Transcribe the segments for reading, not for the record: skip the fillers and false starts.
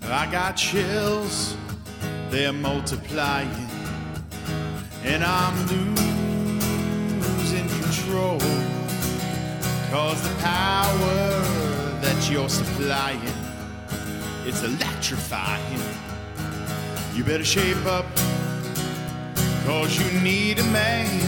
I got chills, they're multiplying, and I'm losing control, 'cause the power that you're supplying, it's electrifying. You better shape up, 'cause you need a man,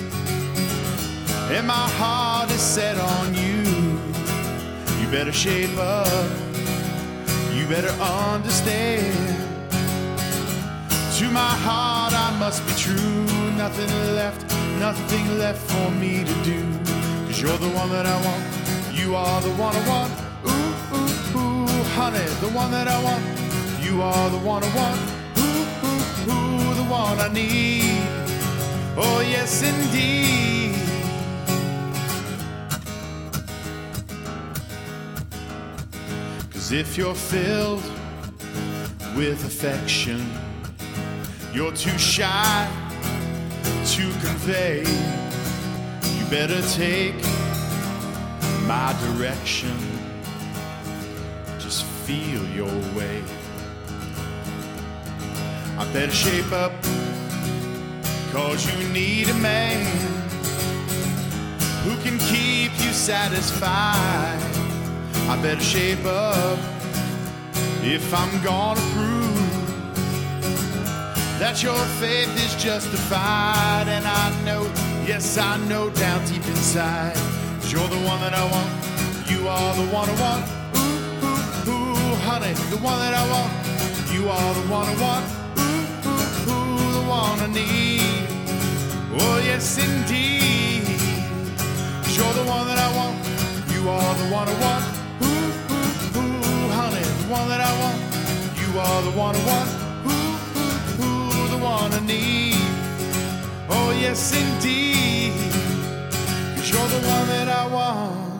and my heart is set on you. You better shape up, you better understand. To my heart I must be true, nothing left for me to do. 'Cause you're the one that I want, you are the one I want. Ooh, ooh, ooh, honey, the one that I want, you are the one I want. Ooh, ooh, ooh, the one I need. Oh yes indeed. If you're filled with affection, you're too shy to convey, you better take my direction. Just feel your way. I better shape up, 'cause you need a man who can keep you satisfied. I better shape up if I'm gonna prove that your faith is justified. And I know, yes I know down deep inside, 'cause you're the one that I want, you are the one I want. Ooh, ooh, ooh, honey, the one that I want, you are the one I want. Ooh, ooh, ooh, the one I need. Oh yes indeed, 'cause you're the one that I want, you are the one I want. One that I want, you are the one I want. Ooh, ooh, ooh, the one I need. Oh yes indeed, 'cause you're the one that I want.